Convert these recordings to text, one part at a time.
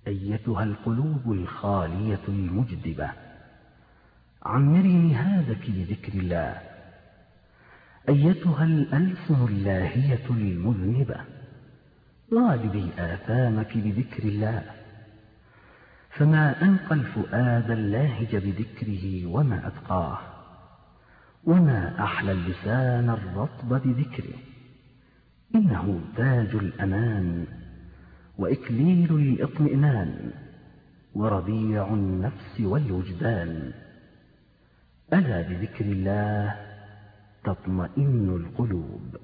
أيتها القلوب الخالية المجدبة، عمري نهادك بذكر الله. أيتها الألسن اللاهية المذنبة، غالبي آثامك بذكر الله. فما أنقى الفؤاد اللاهج بذكره وما أتقاه، وما أحلى اللسان الرطب بذكره. إنه تاج الأمان وإكليل الإطمئنان وربيع النفس والوجدان. ألا بذكر الله تطمئن القلوب.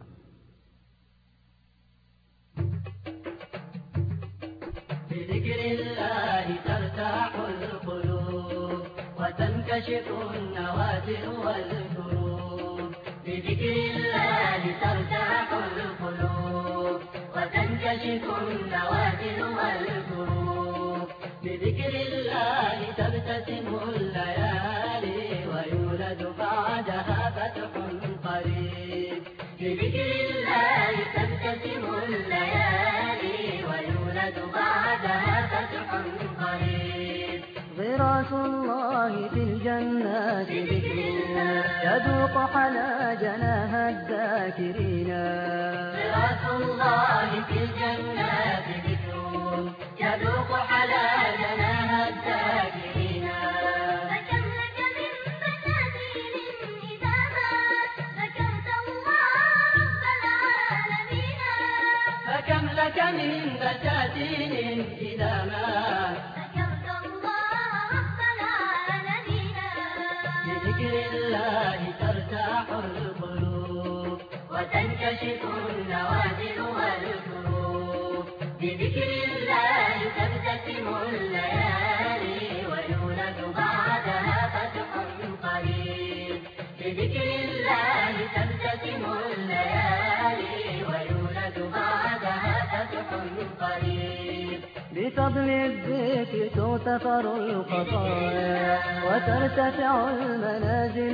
بذكر الله ترتاح القلوب وتنكشف النوازل والكروب. بذكر الله ترتاح القلوب وتنكشف النوازل والكروب. بذكر الله تبتسم الليالي ويولد بعدها فتح قريب. بذكر الله تبتسم الليالي ويولد بعدها فتح قريب. غراس الله في الجنات ذكرنا يذوق حلا جناها الذاكرين. غراس الله في الجنات ذكرون يذوق حلا جناها الذاكرين. فكم لك من بساتين إذا ما ذكرت الله رب العالمين. فكم لك من بساتين إذا ما ذكرت الله رب العالمين. بذكر الله ترتاح القلوب وتنكشف النوازل والكروب. بذكر الله تبتسم الليالي ويولد بعدها فتح قريب. بذكر الله تبتسم الليالي ويولد بعدها فتح قريب. بفضل الذكر تغتفر الخطايا وترتفع المنازل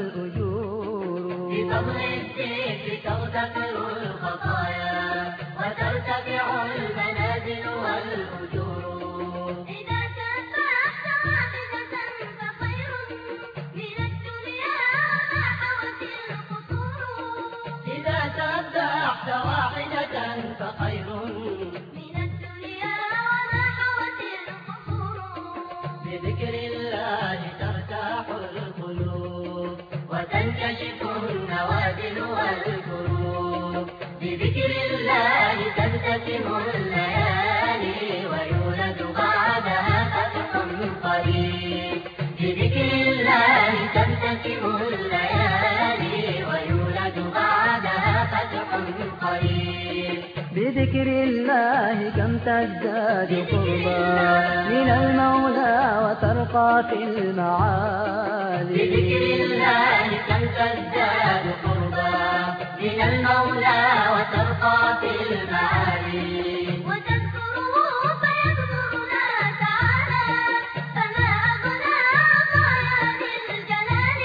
والأجور. بفضل الذكر تغتفر الخطايا وترتفع المنازل والأجور. إذا سبحت واحدة فخير من الدنيا ما حوت القصور. إذا سبحت واحدة فخير من الدنيا وما حوت القصور. بذكر الله ترتاح القلوب وتنكشف النوازل والكروب. بذكر الله تبتسم الليالي ويولد بعدها فتح قريب. بذكر الله تبتسم الليالي ويولد بعدها فتح قريب. بذكر الله كم تزداد قربا من المولى وترقى في المعالي. بذكر الله كم تزداد قربا من المولى وترقى في المعالي. وتذكره فيذكرنا تعالى فما أغنى غايات الجلال.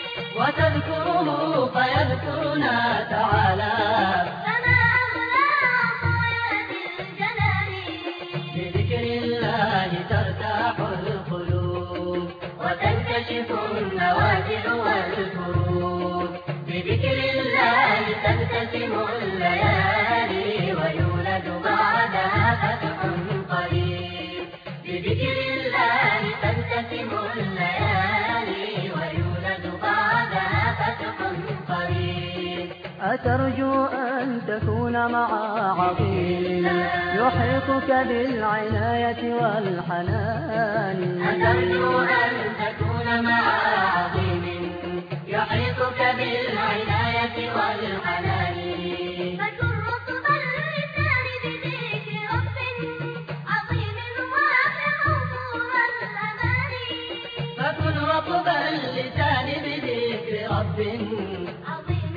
وتذكره فيذكرنا تعالى فما أغنى غايات الجلال. بذكر الله ترتاح القلوب وتنكشف النوازل والكروب. بذكر الله تبتسم الليالي ويولد بعدها فتح قريب. بذكر الله تبتسم الليالي ويولد بعدها فتح قريب. أترجو أن تكون مع عظيم يحيطك بالعناية والحنان. أترجو أن تكون مع عظيم يحيطك بالعناية والحنان. فكن رطب اللسان بذكر رب عظيم ومغفور الأمان. فكن رطب اللسان بذكر رب عظيم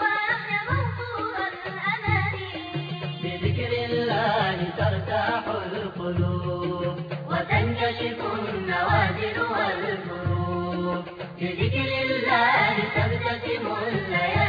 ومغفور الأمان. بذكر الله ترتاح القلوب وتنكشف النوازل والكروب. بذكر الله تبتسم الليالي